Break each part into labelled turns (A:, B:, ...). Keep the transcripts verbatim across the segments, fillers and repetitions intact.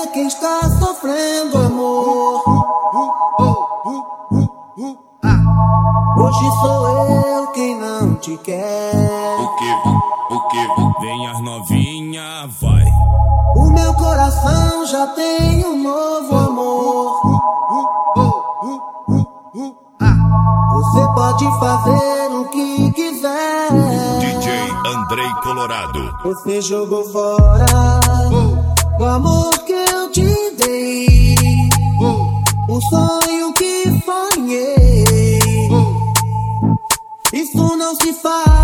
A: é quem está sofrendo, amor. Hoje sou eu quem não te quer.
B: O que, o que, vem as novinha, vai.
A: O meu coração já tem um novo amor. Você pode fazer o que quiser.
B: D J Andrei Colorado.
A: Você jogou fora o amor que eu te dei, o sonho que sonhei. Isso não se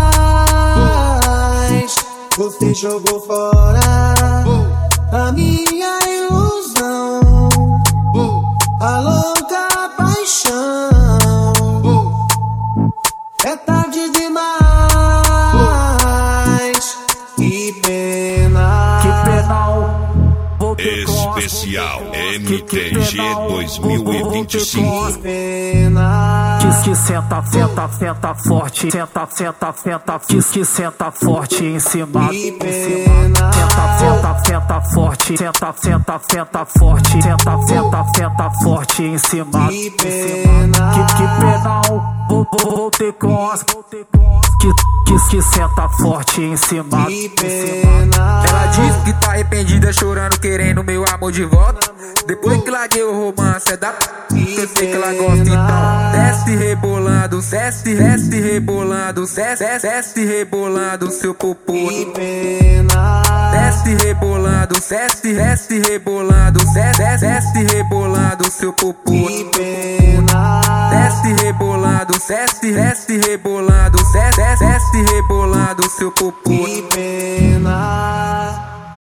A: faz. Você jogou fora a minha ilusão, a louca paixão. É tarde demais. Que pena.
C: Que penal.
B: Especial M T G dois mil e vinte e cinco.
A: Que pena.
C: Diz que senta, senta, senta forte. Senta, senta, senta. Diz que senta forte em cima.
A: Que pena.
C: Senta, senta, senta forte. Senta, senta, senta forte. Senta, senta, senta forte em cima.
A: Que pena.
C: Que, que penal. Vou, vou, vou ter com as. Que, que, que senta forte em cima.
A: Que pena.
D: Ela diz que tá arrependida, chorando, querendo meu amor de volta. Depois que larguei o romance é da p... que eu sei que ela gosta, então desce rebolando, desce, desce rebolando, desce, desce rebolando seu popô.
A: Que pena.
D: Desce rebolando, desce, desce rebolando, desce, desce rebolando seu popô.
A: Que pena.
D: Desce rebolando, desce, desce rebolando, desce, desce rebolando seu popô.
A: Que pena.